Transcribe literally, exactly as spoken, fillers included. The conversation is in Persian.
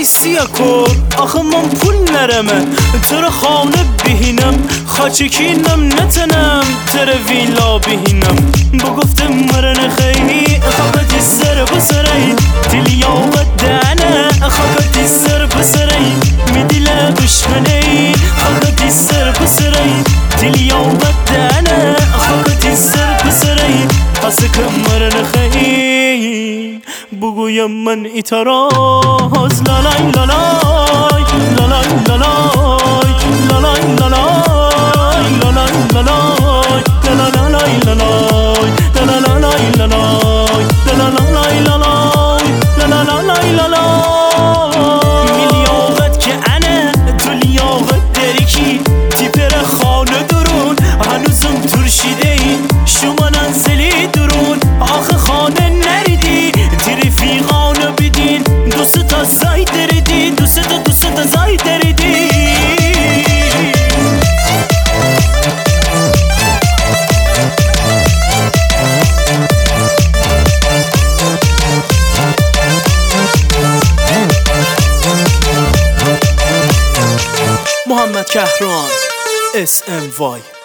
سیاکو آخه من پول نرمه تر خانه بهینم خاچکینم نتنم تر ویلا بهینم بگفتم مرن خیلی خاکتی سر بسرین دلیا و دانه خاکتی سر بسرین میدیل دشمنی خاکتی سر بسرین دلیا و دانه خاکتی سر بسرین حس مرن خیلی بگویم من ایتراز لالای لالای لالای لالای لالای لالای لالای لالای لالای لالای لالای لالای لالای لالای میلیاقت که انه تو لیاقت داری کی تیپر خانه درون هنوزم ترشیده ای شما ننزلی درون آخه خانه نریدی رفیقانو بدین دوست تا زای دریدی دوست تا دوست تا زای دریدی محمد کهران اس ام وای